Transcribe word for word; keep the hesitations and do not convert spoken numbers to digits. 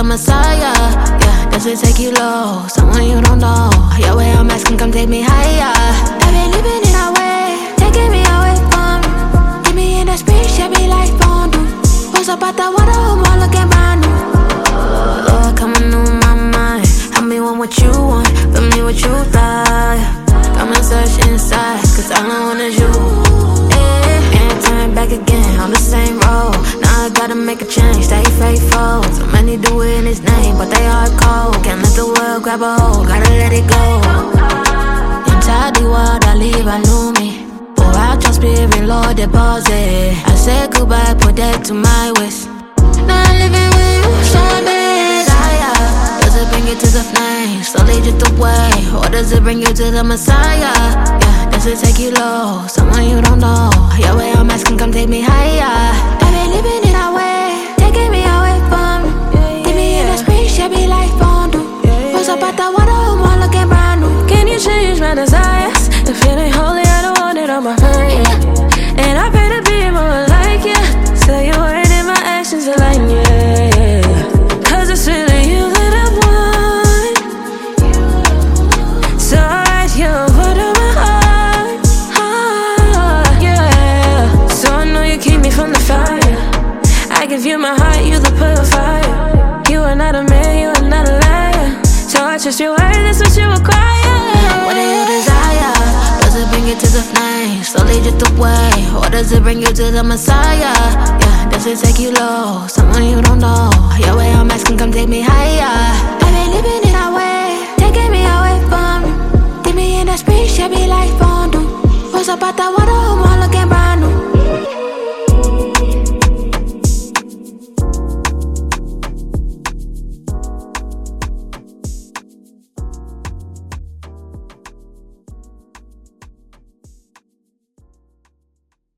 Messiah. Yeah, does it take you low? Someone you don't know. Yeah, way I'm asking, come take me higher. I've been living in a way, taking me away from you. Get me in the spaceship, be like fondue. What's up at the water, I'm all looking brand new. Lord, coming on my mind. Help me want what you want, fill me with you thought. Come and search inside, cause all I want is you. Yeah, and turn back again on the same road. Now I gotta make a change, stay faithful. So many do it in his name, but they are cold. Can't let the world grab a hold, gotta let it go. Inside the world I leave, I knew me. Pour out your spirit, Lord, deposit. I said goodbye, put that to my wish. Now I'm living with you, so desire. Does it bring you to the flame, slowly drift away? Or does it bring you to the Messiah? Yeah, does it take you low? Someone you don't know. Yeah, way I'm asking, come take me higher. I've been living in a way, taking me away from you. Get me in a spaceship, be like fondue. What's up at the water, I'm all looking brand new. Can you change my desires? If it ain't holy, I don't want it on my mind. And I pray to be more like you, so your word and my actions align, yeah. Cause it's really you that I want. So I write your word on my heart, heart, yeah. So I know you keep me from the fire. I give you my heart, you the purifier. You are not a man, you are not a liar. So I trust your word, that's what you require. What do you desire? Does it bring you to the flame, slowly drift away? Or does it bring you to the Messiah? Yeah, does it take you low? Someone you don't know. Yeah, way I'm asking, come take me higher. I've been living in a way, taking me away from you. Get me in a spaceship, be like fondue. What's up at the water, I'm all looking brand new.